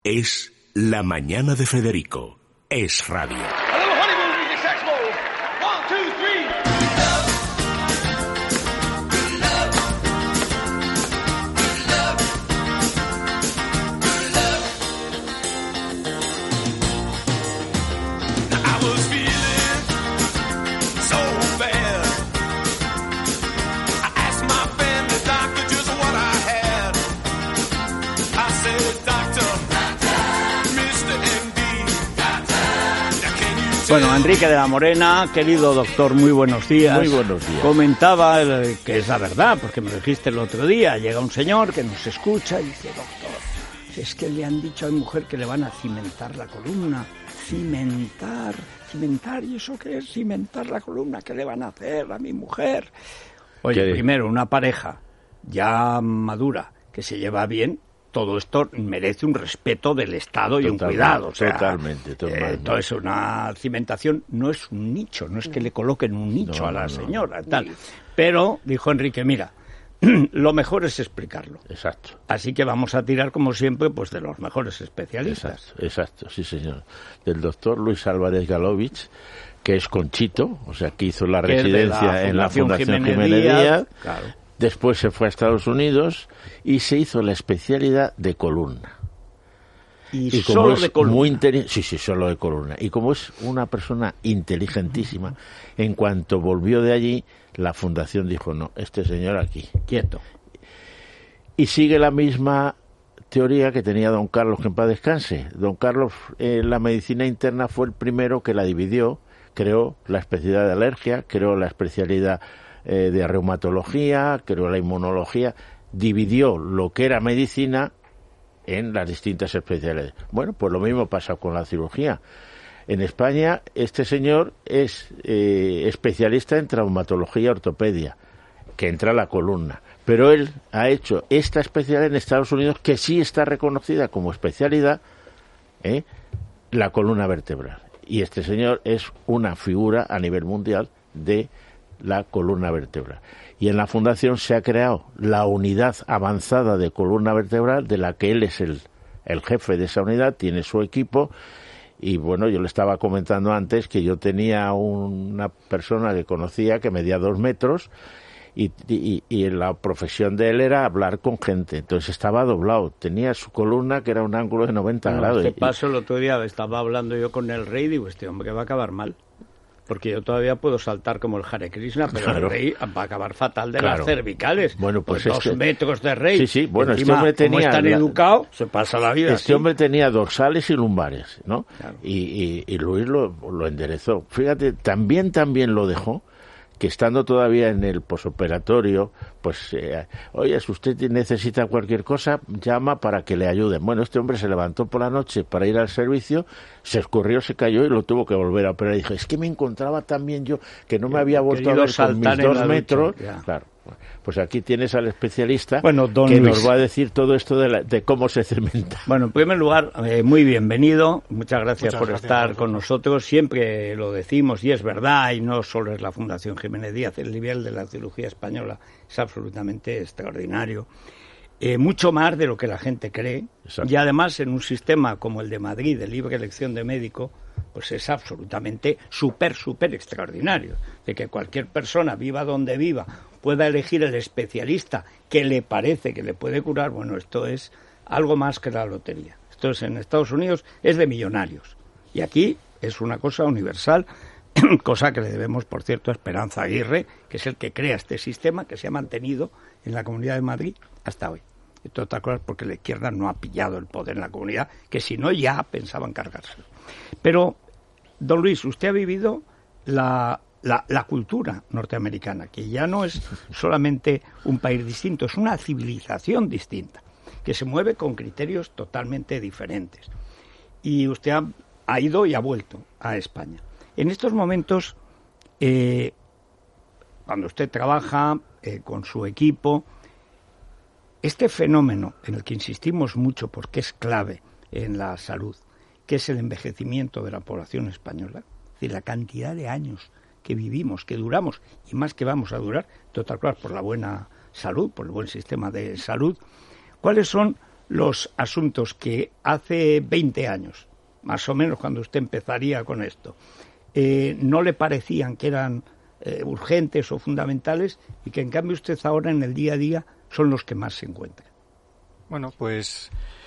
Es La Mañana de Federico. Es radio. Bueno, Enrique de la Morena, querido doctor, muy buenos días. Muy buenos días. Comentaba que es la verdad, porque me lo dijiste el otro día. Llega un señor que nos escucha y dice, doctor, es que le han dicho a mi mujer que le van a cimentar la columna. Cimentar, ¿y eso qué es? Cimentar la columna, ¿qué le van a hacer a mi mujer? Oye, primero, una pareja ya madura, que se lleva bien, todo esto merece un respeto del Estado y un cuidado. O sea, totalmente. Entonces, una cimentación no es un nicho, no es que le coloquen un nicho a la señora, tal. Pero, dijo Enrique, mira, lo mejor es explicarlo. Exacto. Así que vamos a tirar, como siempre, pues de los mejores especialistas. Exacto, sí señor. Del doctor Luis Álvarez Galovich, que es Conchito, o sea, que hizo la residencia en la Fundación Jiménez Díaz. Claro. Después se fue a Estados Unidos y se hizo la especialidad de columna. Y solo de columna. Sí, solo de columna. Y como es una persona inteligentísima, en cuanto volvió de allí, la fundación dijo, no, este señor aquí. Quieto. Y sigue la misma teoría que tenía don Carlos, que en paz descanse. Don Carlos, la medicina interna fue el primero que la dividió, creó la especialidad de alergia, creó la especialidad de reumatología, creó la inmunología, dividió lo que era medicina en las distintas especialidades. Bueno, pues lo mismo pasa con la cirugía. En España, este señor es especialista en traumatología ortopedia, que entra a la columna. Pero él ha hecho esta especialidad en Estados Unidos, que sí está reconocida como especialidad, la columna vertebral. Y este señor es una figura a nivel mundial de la columna vertebral. Y en la fundación se ha creado la unidad avanzada de columna vertebral, de la que él es el jefe de esa unidad, tiene su equipo. Y bueno, yo le estaba comentando antes que yo tenía una persona que conocía que medía 2 metros y la profesión de él era hablar con gente. Entonces estaba doblado, tenía su columna que era un ángulo de 90 grados. Este paso el otro día estaba hablando yo con el rey y digo, este hombre va a acabar mal. Porque yo todavía puedo saltar como el Hare Krishna, pero claro, el rey va a acabar fatal de las cervicales. Bueno, pues 2 metros de rey. Sí, bueno, encima, este hombre tenía... como es tan educado, se pasa la vida Este hombre tenía dorsales y lumbares, ¿no? Claro. Y Luis lo enderezó. Fíjate, también lo dejó, que estando todavía en el posoperatorio, pues, oye, si usted necesita cualquier cosa, llama para que le ayuden. Bueno, este hombre se levantó por la noche para ir al servicio, se escurrió, se cayó y lo tuvo que volver a operar. Y dije, es que me encontraba también yo, que no me había vuelto a ver con mis 2 metros. Claro. Pues aquí tienes al especialista que Luis nos va a decir todo esto de cómo se cementa. Bueno, en primer lugar, muy bienvenido. Muchas gracias por estar con nosotros. Siempre lo decimos y es verdad, y no solo es la Fundación Jiménez Díaz, el nivel de la cirugía española es absolutamente extraordinario. Mucho más de lo que la gente cree. Exacto. Y además en un sistema como el de Madrid, de libre elección de médico, pues es absolutamente súper extraordinario. De que cualquier persona, viva donde viva, pueda elegir el especialista que le parece que le puede curar. Bueno, esto es algo más que la lotería. Esto es, en Estados Unidos es de millonarios. Y aquí es una cosa universal, cosa que le debemos, por cierto, a Esperanza Aguirre, que es el que crea este sistema que se ha mantenido en la Comunidad de Madrid hasta hoy. Entre otras cosas porque la izquierda no ha pillado el poder en la comunidad, que si no ya pensaban cargárselo. Pero, don Luis, usted ha vivido la cultura norteamericana, que ya no es solamente un país distinto, es una civilización distinta, que se mueve con criterios totalmente diferentes. Y usted ha ido y ha vuelto a España. En estos momentos, cuando usted trabaja con su equipo, este fenómeno en el que insistimos mucho porque es clave en la salud, que es el envejecimiento de la población española, es decir, la cantidad de años que vivimos, que duramos y más que vamos a durar, total claro, por la buena salud, por el buen sistema de salud, ¿cuáles son los asuntos que hace 20 años, más o menos cuando usted empezaría con esto, no le parecían que eran urgentes o fundamentales y que en cambio usted ahora en el día a día son los que más se encuentran? Bueno, pues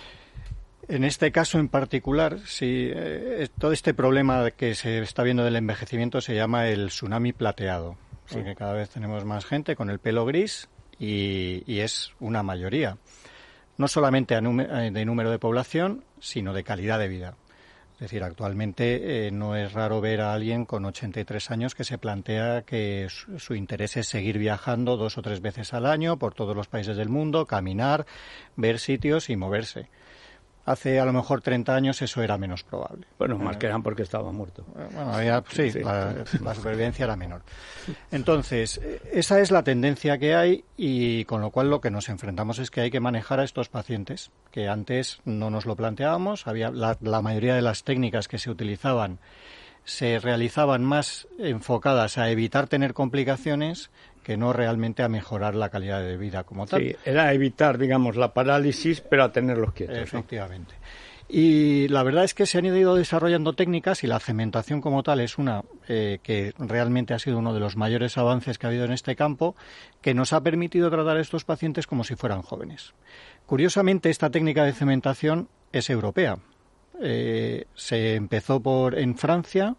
en este caso en particular, sí, todo este problema que se está viendo del envejecimiento se llama el tsunami plateado, porque cada vez tenemos más gente con el pelo gris y es una mayoría, no solamente de número de población, sino de calidad de vida. Es decir, actualmente no es raro ver a alguien con 83 años que se plantea que su interés es seguir viajando 2 o 3 veces al año por todos los países del mundo, caminar, ver sitios y moverse. Hace a lo mejor 30 años eso era menos probable. Bueno, más que eran porque estaba muerto. Bueno, la supervivencia era menor. Entonces, esa es la tendencia que hay y con lo cual lo que nos enfrentamos es que hay que manejar a estos pacientes, que antes no nos lo planteábamos. Había la mayoría de las técnicas que se utilizaban se realizaban más enfocadas a evitar tener complicaciones que no realmente a mejorar la calidad de vida como tal. Sí, era evitar, digamos, la parálisis, pero a tenerlos quietos. Efectivamente. ¿No? Y la verdad es que se han ido desarrollando técnicas y la cementación como tal es una que realmente ha sido uno de los mayores avances que ha habido en este campo, que nos ha permitido tratar a estos pacientes como si fueran jóvenes. Curiosamente, esta técnica de cementación es europea. Se empezó en Francia.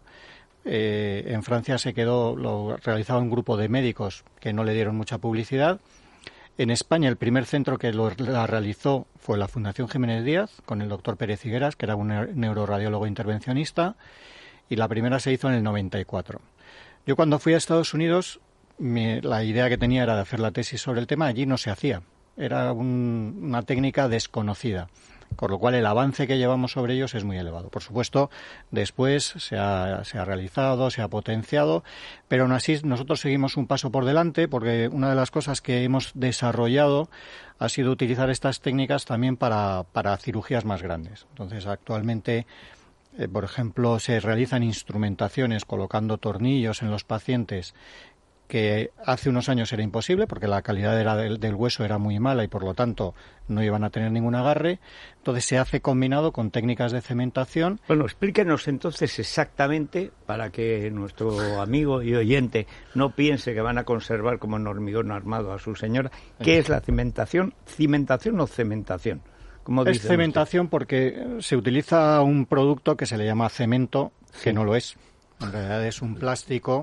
En Francia lo realizaba un grupo de médicos que no le dieron mucha publicidad. En España el primer centro que la realizó fue la Fundación Jiménez Díaz, con el doctor Pérez Higueras, que era un neuroradiólogo intervencionista, y la primera se hizo en el 94. Yo cuando fui a Estados Unidos, la idea que tenía era de hacer la tesis sobre el tema. Allí no se hacía, era una técnica desconocida. Con lo cual el avance que llevamos sobre ellos es muy elevado. Por supuesto, después se ha realizado, se ha potenciado, pero aún así nosotros seguimos un paso por delante porque una de las cosas que hemos desarrollado ha sido utilizar estas técnicas también para cirugías más grandes. Entonces, actualmente, por ejemplo, se realizan instrumentaciones colocando tornillos en los pacientes que hace unos años era imposible porque la calidad del hueso era muy mala y por lo tanto no iban a tener ningún agarre. Entonces se hace combinado con técnicas de cementación. Bueno, explíquenos entonces exactamente, para que nuestro amigo y oyente no piense que van a conservar como en hormigón armado a su señora, ¿qué es la cimentación? ¿Cimentación o cementación? Es cementación usted? Porque se utiliza un producto que se le llama cemento, que no lo es. En realidad es un plástico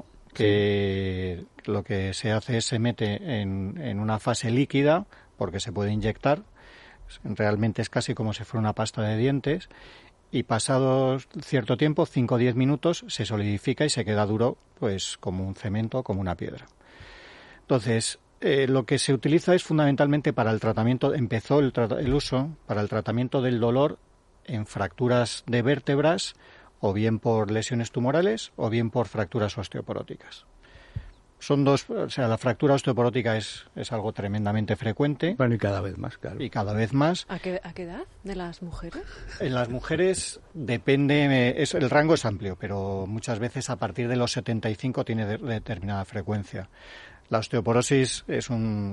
que lo que se hace es se mete en una fase líquida porque se puede inyectar. Realmente es casi como si fuera una pasta de dientes y pasado cierto tiempo, 5 o 10 minutos, se solidifica y se queda duro pues como un cemento, como una piedra. Entonces, lo que se utiliza es fundamentalmente para el tratamiento, empezó el uso para el tratamiento del dolor en fracturas de vértebras, o bien por lesiones tumorales o bien por fracturas osteoporóticas. Son dos, o sea, la fractura osteoporótica es algo tremendamente frecuente. Bueno, y cada vez más, claro. Y cada vez más. ¿A qué edad de las mujeres? En las mujeres depende, el rango es amplio, pero muchas veces a partir de los 75 tiene determinada frecuencia. La osteoporosis es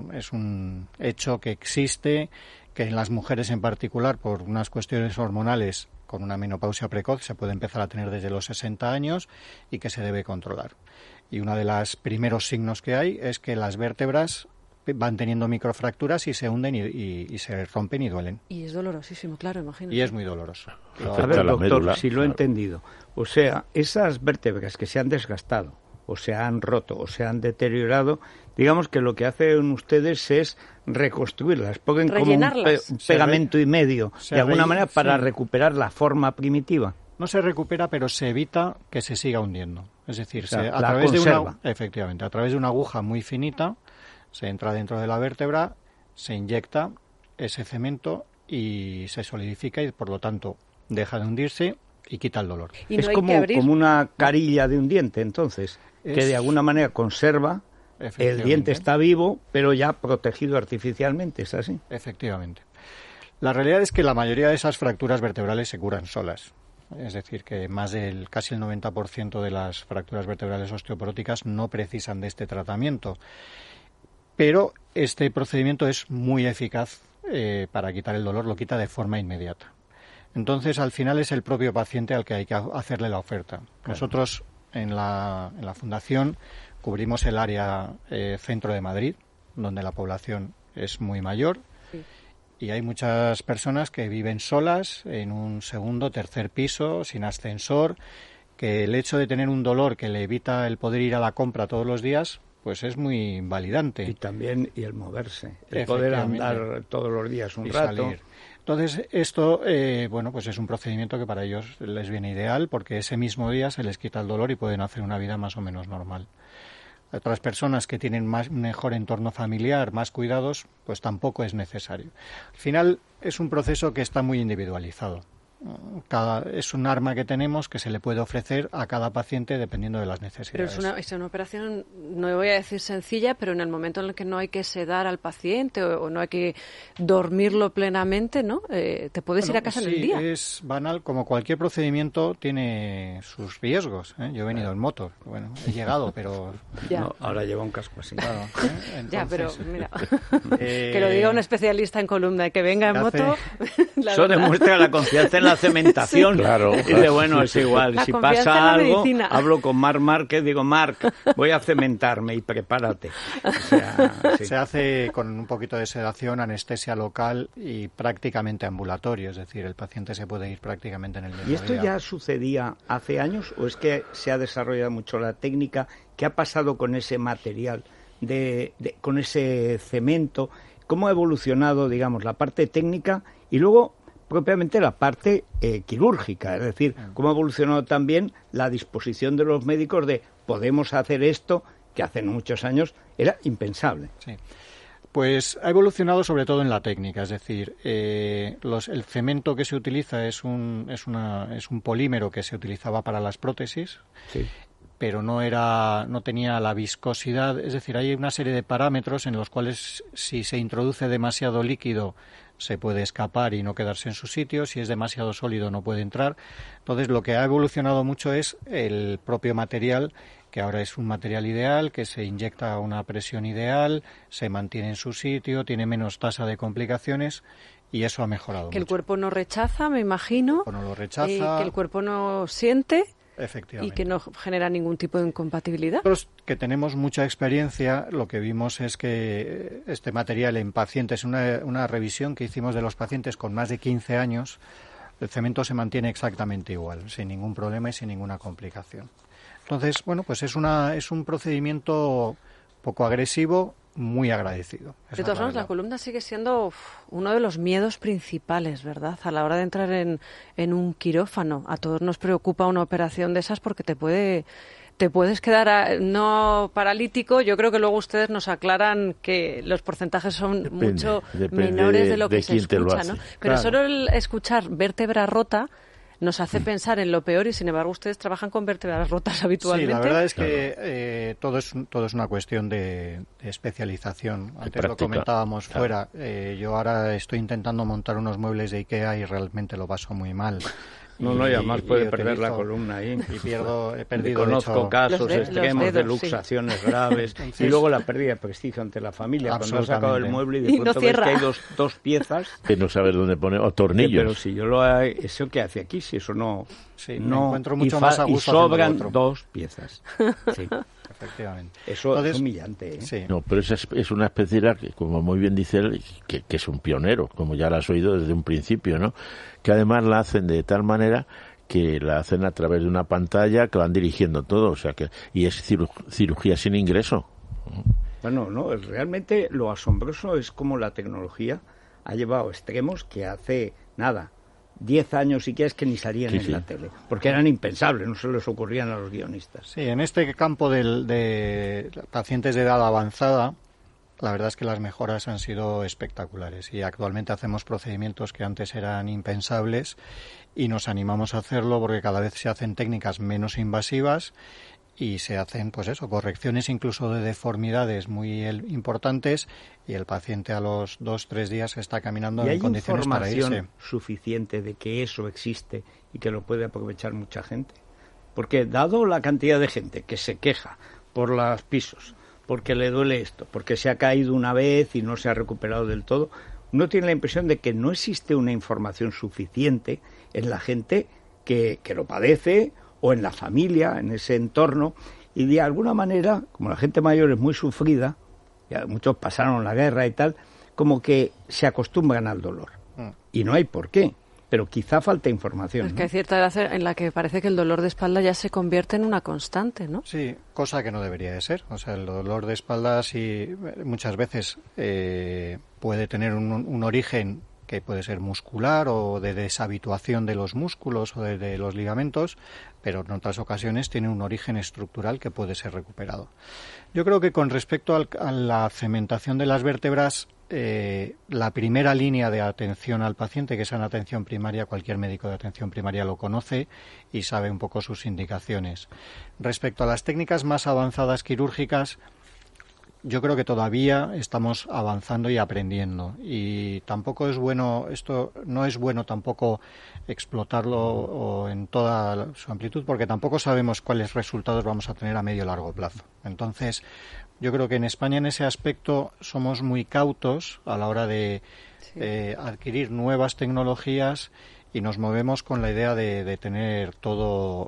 un hecho que existe, que en las mujeres en particular, por unas cuestiones hormonales, con una menopausia precoz, se puede empezar a tener desde los 60 años y que se debe controlar. Y uno de los primeros signos que hay es que las vértebras van teniendo microfracturas y se hunden y se rompen y duelen. Y es dolorosísimo, claro, imagínate. Y es muy doloroso. A ver, doctor, si lo he entendido. O sea, esas vértebras que se han desgastado, o se han roto, o se han deteriorado, digamos que lo que hacen ustedes es reconstruirlas, ponen como un pegamento y medio, de alguna manera, para recuperar la forma primitiva. No se recupera, pero se evita que se siga hundiendo. Es decir, o sea, a través efectivamente, a través de una aguja muy finita, se entra dentro de la vértebra, se inyecta ese cemento y se solidifica y, por lo tanto, deja de hundirse y quita el dolor. ¿Y no es como una carilla de un diente, entonces, que de alguna manera conserva. El diente está vivo, pero ya protegido artificialmente, ¿es así? Efectivamente. La realidad es que la mayoría de esas fracturas vertebrales se curan solas. Es decir, que casi el 90% de las fracturas vertebrales osteoporóticas no precisan de este tratamiento. Pero este procedimiento es muy eficaz para quitar el dolor, lo quita de forma inmediata. Entonces, al final es el propio paciente al que hay que hacerle la oferta. Claro. Nosotros en la Fundación cubrimos el área centro de Madrid, donde la población es muy mayor. Sí. Y hay muchas personas que viven solas en un segundo, tercer piso, sin ascensor, que el hecho de tener un dolor que le evita el poder ir a la compra todos los días, pues es muy invalidante. Y también el moverse, el poder andar todos los días un rato. Salir. Entonces, esto, pues es un procedimiento que para ellos les viene ideal, porque ese mismo día se les quita el dolor y pueden hacer una vida más o menos normal. Otras personas que tienen mejor entorno familiar, más cuidados, pues tampoco es necesario. Al final es un proceso que está muy individualizado. Es un arma que tenemos que se le puede ofrecer a cada paciente dependiendo de las necesidades. Pero es una operación, no voy a decir sencilla, pero en el momento en el que no hay que sedar al paciente o no hay que dormirlo plenamente, ¿no? Te puedes ir a casa en el día. Es banal, como cualquier procedimiento tiene sus riesgos. Yo he venido en moto, bueno, he llegado, pero... No, ahora lleva un casco así. Claro, entonces, ya, pero mira, que lo diga un especialista en columna, que venga en moto... Eso demuestra la confianza en la cementación. Sí. Claro. Y dice, bueno, es igual, si pasa algo, hablo con Marc Márquez, digo, Marc, voy a cementarme y prepárate. O sea, sí. Se hace con un poquito de sedación, anestesia local y prácticamente ambulatorio, es decir, el paciente se puede ir prácticamente en el mismo día. ¿Y esto ya sucedía hace años o es que se ha desarrollado mucho la técnica? ¿Qué ha pasado con ese material, con ese cemento? ¿Cómo ha evolucionado, digamos, la parte técnica y luego propiamente la parte quirúrgica? Es decir, cómo ha evolucionado también la disposición de los médicos de podemos hacer esto, que hace muchos años era impensable. Sí. Pues ha evolucionado sobre todo en la técnica, es decir, el cemento que se utiliza es un polímero que se utilizaba para las prótesis. Sí. Pero no tenía la viscosidad, es decir, hay una serie de parámetros en los cuales si se introduce demasiado líquido se puede escapar y no quedarse en su sitio, si es demasiado sólido no puede entrar. Entonces lo que ha evolucionado mucho es el propio material, que ahora es un material ideal, que se inyecta a una presión ideal, se mantiene en su sitio, tiene menos tasa de complicaciones y eso ha mejorado que mucho. El cuerpo no rechaza, me imagino, el cuerpo no lo rechaza, que el cuerpo no siente. Efectivamente. Y que no genera ningún tipo de incompatibilidad. Nosotros, que tenemos mucha experiencia, lo que vimos es que este material en pacientes, una revisión que hicimos de los pacientes con más de 15 años, el cemento se mantiene exactamente igual, sin ningún problema y sin ninguna complicación. Entonces, bueno, pues es un procedimiento poco agresivo, muy agradecido. De todas formas, la columna sigue siendo uno de los miedos principales, ¿verdad? A la hora de entrar en un quirófano. A todos nos preocupa una operación de esas porque te puedes quedar no paralítico. Yo creo que luego ustedes nos aclaran que los porcentajes son mucho menores de lo que se escucha, ¿no? Pero claro, solo el escuchar vértebra rota nos hace pensar en lo peor y, sin embargo, ustedes trabajan con vértebras rotas habitualmente. Sí, la verdad es que todo es una cuestión de especialización. Antes lo comentábamos fuera. Yo ahora estoy intentando montar unos muebles de IKEA y realmente lo paso muy mal. Y además puede perder la columna ahí. He perdido. Conozco casos extremos de luxaciones graves. Entonces, y luego la pérdida de prestigio ante la familia. Cuando has sacado el mueble y de pronto ves que hay dos piezas. Que no sabes dónde poner, o tornillos. Pero si yo ¿eso qué hace aquí? Si eso no... Sí, no encuentro mucho más a gusto. Y sobran dos piezas. Sí. Efectivamente. Eso es humillante, ¿eh? Sí. No, pero es una especialidad que, como muy bien dice él, que es un pionero, como ya lo has oído desde un principio, ¿no? Que además la hacen de tal manera que la hacen a través de una pantalla que van dirigiendo todo, o sea que y es cirugía sin ingreso. Bueno, no, realmente lo asombroso es cómo la tecnología ha llevado extremos que hace 10 años si quieres que ni salían en la tele, porque eran impensables, no se les ocurrían a los guionistas. Sí, en este campo de pacientes de edad avanzada, la verdad es que las mejoras han sido espectaculares y actualmente hacemos procedimientos que antes eran impensables y nos animamos a hacerlo porque cada vez se hacen técnicas menos invasivas y se hacen, pues eso, correcciones incluso de deformidades muy importantes y el paciente a los 2-3 días está caminando en condiciones para irse. ¿Y hay información suficiente de que eso existe y que lo puede aprovechar mucha gente? Porque dado la cantidad de gente que se queja por los pisos, porque le duele esto, porque se ha caído una vez y no se ha recuperado del todo, uno tiene la impresión de que no existe una información suficiente en la gente que lo padece o en la familia, en ese entorno, y de alguna manera, como la gente mayor es muy sufrida, ya muchos pasaron la guerra y tal, como que se acostumbran al dolor. Y no hay por qué, pero quizá falta información. Es que hay cierta edad en la que parece que el dolor de espalda ya se convierte en una constante, ¿no? Sí, cosa que no debería de ser. O sea, el dolor de espalda sí muchas veces puede tener un origen que puede ser muscular o de deshabituación de los músculos o de los ligamentos, pero en otras ocasiones tiene un origen estructural que puede ser recuperado. Yo creo que con respecto a la cementación de las vértebras, la primera línea de atención al paciente, que es en atención primaria, cualquier médico de atención primaria lo conoce y sabe un poco sus indicaciones. Respecto a las técnicas más avanzadas quirúrgicas, yo creo que todavía estamos avanzando y aprendiendo, y tampoco es bueno, esto no es bueno tampoco explotarlo en toda su amplitud, porque tampoco sabemos cuáles resultados vamos a tener a medio o largo plazo. Entonces, yo creo que en España en ese aspecto somos muy cautos a la hora de adquirir nuevas tecnologías, y nos movemos con la idea de tener todo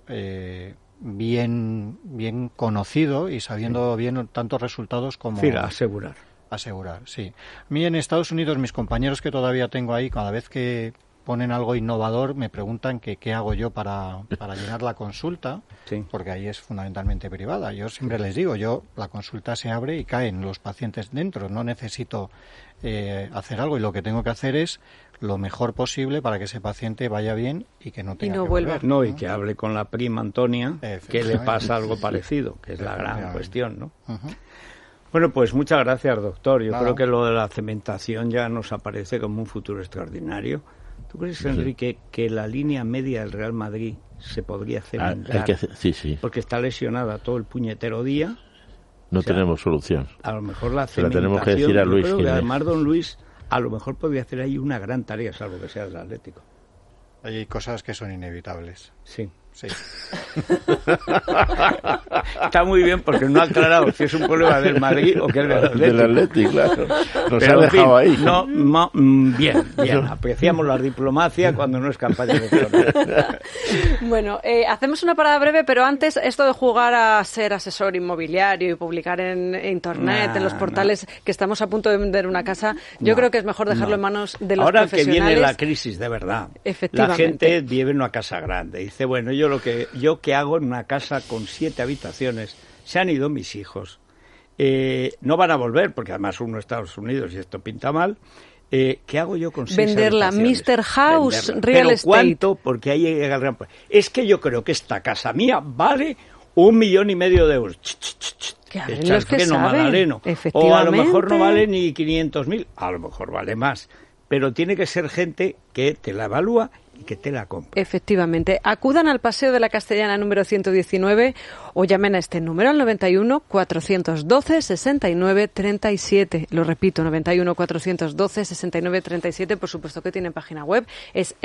bien conocido y sabiendo bien tantos resultados como... Sí, asegurar. Asegurar, sí. A mí en Estados Unidos, mis compañeros que todavía tengo ahí, cada vez que ponen algo innovador, me preguntan que qué hago yo para llenar la consulta, sí, porque ahí es fundamentalmente privada. Yo siempre les digo, la consulta se abre y caen los pacientes dentro, no necesito hacer algo, y lo que tengo que hacer es lo mejor posible para que ese paciente vaya bien y que no tenga que volver. No, y que hable con la prima Antonia, que le pasa algo parecido, que es la gran cuestión, ¿no? Bueno, pues muchas gracias, doctor. Yo creo que lo de la cementación ya nos aparece como un futuro extraordinario. ¿Tú crees, Enrique, que la línea media del Real Madrid se podría cementar? Sí. Porque está lesionada todo el puñetero día. No tenemos solución. A lo mejor la cementación... tenemos que decir a Luis. Yo creo que además don Luis a lo mejor podría hacer ahí una gran tarea, salvo que sea del Atlético. Hay cosas que son inevitables. Sí. Sí. Está muy bien porque no ha aclarado si es un problema del Madrid o que es del Atlético. Del Atlético, claro. Nos pero, ha dejado ahí. Bien. Apreciamos la diplomacia cuando no es campaña electoral. Bueno, hacemos una parada breve, pero antes, esto de jugar a ser asesor inmobiliario y publicar en Internet, en los portales, que estamos a punto de vender una casa, yo creo que es mejor dejarlo en manos de los profesionales. Ahora que viene la crisis, de verdad, la gente vive en una casa grande. Dice, bueno, yo que hago en una casa con 7 habitaciones, se han ido mis hijos, no van a volver porque además uno está en Estados Unidos y esto pinta mal. ¿Qué hago yo con 6 venderla? habitaciones? Mr. House, venderla. Real ¿Pero Estate. cuánto? Porque ahí llega el gran... Es que yo creo que esta casa mía vale 1,5 millones de euros. Los que saben, o a lo mejor no vale ni 500.000, a lo mejor vale más. Pero tiene que ser gente que te la evalúa y que te la compre. Efectivamente. Acudan al Paseo de la Castellana número 119 o llamen a este número al 91 412 69 37. Lo repito, 91 412 69 37. Por supuesto que tienen página web. Es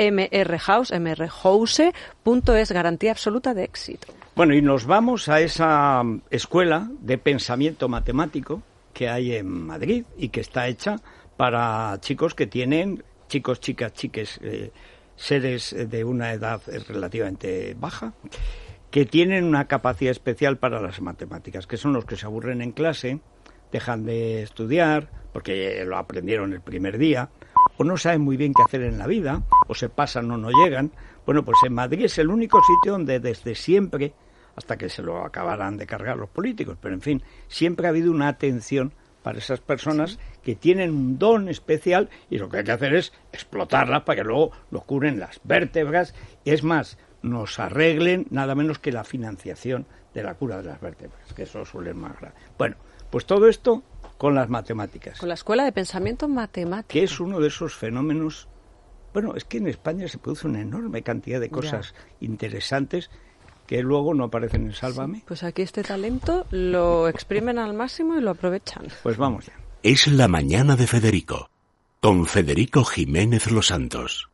mrhouse.es. Garantía absoluta de éxito. Bueno, y nos vamos a esa escuela de pensamiento matemático que hay en Madrid y que está hecha para chicos que tienen, chicos, chicas, chiques, seres de una edad relativamente baja, que tienen una capacidad especial para las matemáticas, que son los que se aburren en clase, dejan de estudiar, porque lo aprendieron el primer día, o no saben muy bien qué hacer en la vida, o se pasan o no llegan. Bueno, pues en Madrid es el único sitio donde desde siempre, hasta que se lo acabarán de cargar los políticos, pero en fin, siempre ha habido una atención para esas personas que tienen un don especial y lo que hay que hacer es explotarla para que luego nos curen las vértebras y es más, nos arreglen nada menos que la financiación de la cura de las vértebras, que eso suele ser más grave. Bueno, pues todo esto con las matemáticas. Con la Escuela de Pensamiento Matemático. Que es uno de esos fenómenos... Bueno, es que en España se produce una enorme cantidad de cosas interesantes que luego no aparecen en Sálvame. Sí, pues aquí este talento lo exprimen al máximo y lo aprovechan. Pues vamos ya. Es la mañana de Federico, con Federico Jiménez Los Santos.